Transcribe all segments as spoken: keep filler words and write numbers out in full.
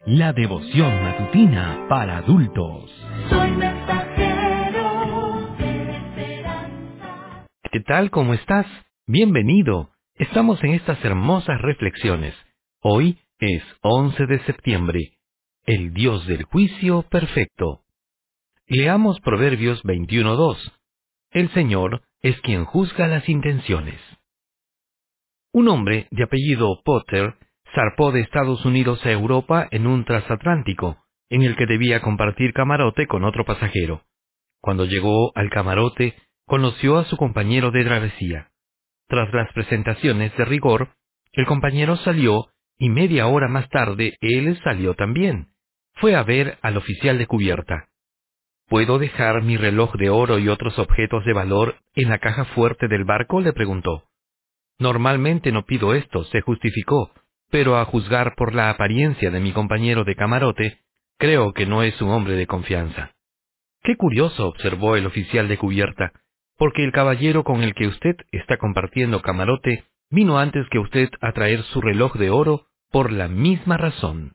La devoción matutina para adultos. Soy mensajero de esperanza. ¿Qué tal? ¿Cómo estás? Bienvenido. Estamos en estas hermosas reflexiones. Hoy es once de septiembre. El Dios del juicio perfecto. Leamos Proverbios veintiuno dos. El Señor es quien juzga las intenciones. Un hombre de apellido Potter zarpó de Estados Unidos a Europa en un transatlántico, en el que debía compartir camarote con otro pasajero. Cuando llegó al camarote, conoció a su compañero de travesía. Tras las presentaciones de rigor, el compañero salió y media hora más tarde él salió también. Fue a ver al oficial de cubierta. ¿Puedo dejar mi reloj de oro y otros objetos de valor en la caja fuerte del barco?, le preguntó. Normalmente no pido esto, se justificó, pero a juzgar por la apariencia de mi compañero de camarote, creo que no es un hombre de confianza. Qué curioso, observó el oficial de cubierta, porque el caballero con el que usted está compartiendo camarote vino antes que usted a traer su reloj de oro por la misma razón.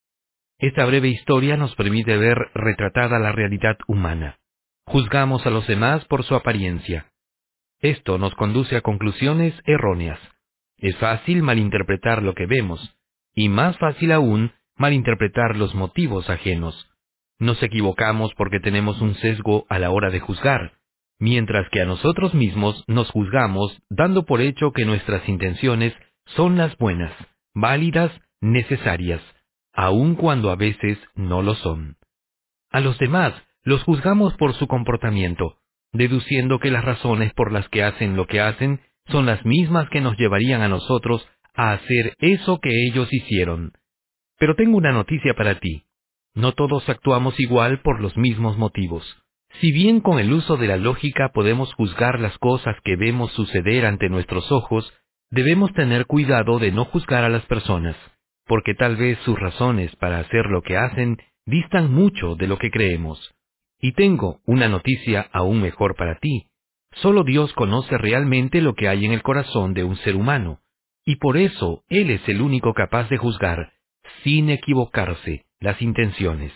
Esta breve historia nos permite ver retratada la realidad humana. Juzgamos a los demás por su apariencia. Esto nos conduce a conclusiones erróneas. Es fácil malinterpretar lo que vemos, y más fácil aún malinterpretar los motivos ajenos. Nos equivocamos porque tenemos un sesgo a la hora de juzgar, mientras que a nosotros mismos nos juzgamos dando por hecho que nuestras intenciones son las buenas, válidas, necesarias, aun cuando a veces no lo son. A los demás los juzgamos por su comportamiento, deduciendo que las razones por las que hacen lo que hacen son las mismas que nos llevarían a nosotros a hacer eso que ellos hicieron. Pero tengo una noticia para ti. No todos actuamos igual por los mismos motivos. Si bien con el uso de la lógica podemos juzgar las cosas que vemos suceder ante nuestros ojos, debemos tener cuidado de no juzgar a las personas, porque tal vez sus razones para hacer lo que hacen distan mucho de lo que creemos. Y tengo una noticia aún mejor para ti. Solo Dios conoce realmente lo que hay en el corazón de un ser humano, y por eso Él es el único capaz de juzgar, sin equivocarse, las intenciones.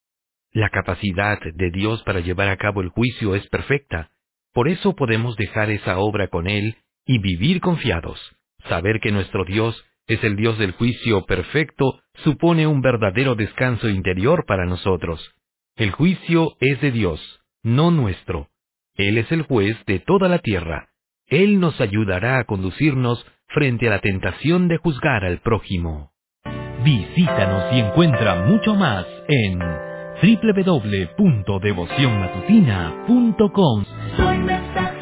La capacidad de Dios para llevar a cabo el juicio es perfecta, por eso podemos dejar esa obra con Él y vivir confiados. Saber que nuestro Dios es el Dios del juicio perfecto supone un verdadero descanso interior para nosotros. El juicio es de Dios, no nuestro. Él es el juez de toda la tierra. Él nos ayudará a conducirnos frente a la tentación de juzgar al prójimo. Visítanos y encuentra mucho más en doble u doble u doble u punto devoción matutina punto com. Soy mensajero.